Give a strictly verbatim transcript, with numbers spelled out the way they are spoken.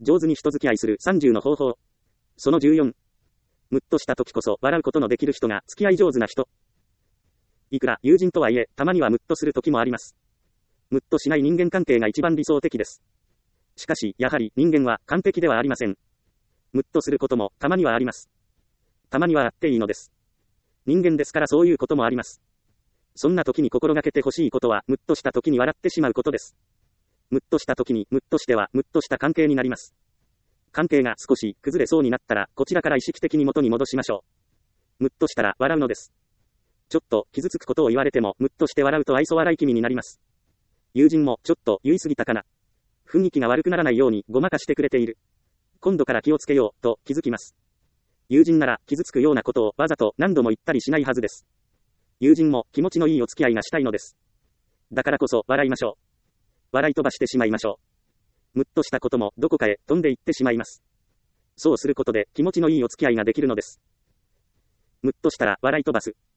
上手に人付き合いするさんじゅうの方法。そのじゅうよん。ムッとした時こそ笑うことのできる人が付き合い上手な人。いくら友人とはいえ、たまにはムッとする時もあります。ムッとしない人間関係が一番理想的です。しかし、やはり人間は完璧ではありません。ムッとすることもたまにはあります。たまにはあっていいのです。人間ですからそういうこともあります。そんな時に心がけてほしいことは、ムッとした時に笑ってしまうことです。ムッとした時にムッとしては、ムッとした関係になります。関係が少し崩れそうになったら、こちらから意識的に元に戻しましょう。ムッとしたら笑うのです。ちょっと傷つくことを言われても、ムッとして笑うと愛想笑い気味になります。友人もちょっと言い過ぎたかな。雰囲気が悪くならないようにごまかしてくれている。今度から気をつけようと気づきます。友人なら傷つくようなことをわざと何度も言ったりしないはずです。友人も気持ちのいいお付き合いがしたいのです。だからこそ笑いましょう。笑い飛ばしてしまいましょう。ムッとしたこともどこかへ飛んでいってしまいます。そうすることで気持ちのいいお付き合いができるのです。ムッとしたら笑い飛ばす。